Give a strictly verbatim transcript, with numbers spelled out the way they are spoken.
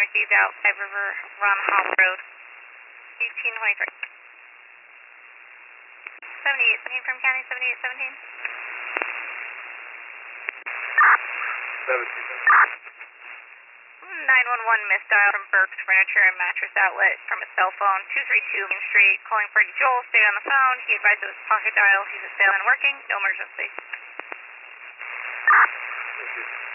received out Five River Run Hop Road. eighteen twenty-three. seventy-eight seventeen from County, seventy-eight seventeen. seventeen. nine one one missed dial from Burke's Furniture and Mattress Outlet from a cell phone, two three two Main Street, calling for Joel, stayed on the phone. He advised it was pocket dial. He's a sale and working, no emergency. Thank you.